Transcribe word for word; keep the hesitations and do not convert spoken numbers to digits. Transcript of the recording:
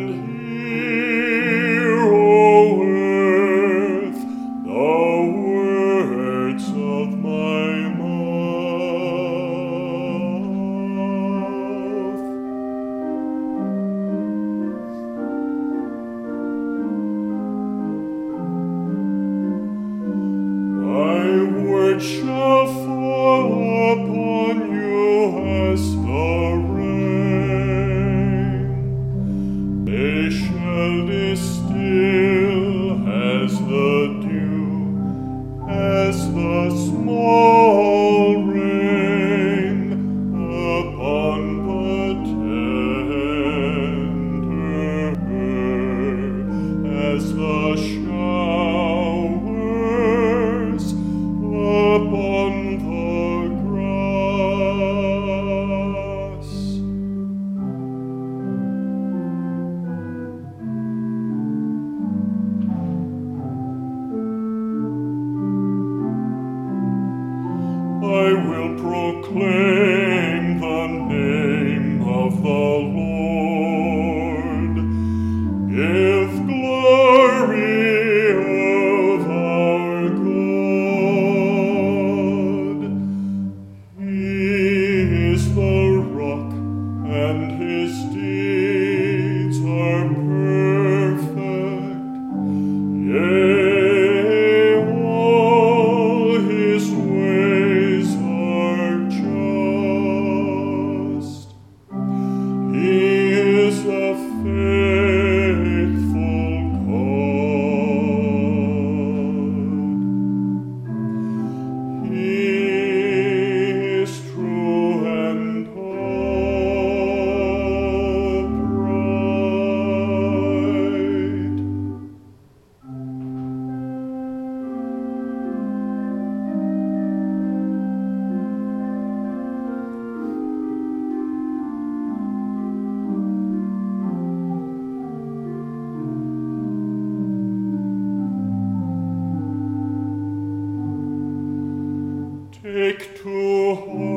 hear, O earth, the words of my mouth. My words shall fall upon you as the rain. They shall distill as the dew, as the small rain upon the tender, as the showers upon the grass. I will proclaim the name of the Lord. Give glory of our God. He is the rock, and his deeds are perfect. Yea, all his ways are just. He is a faithful God. He is true and upright. Take to heart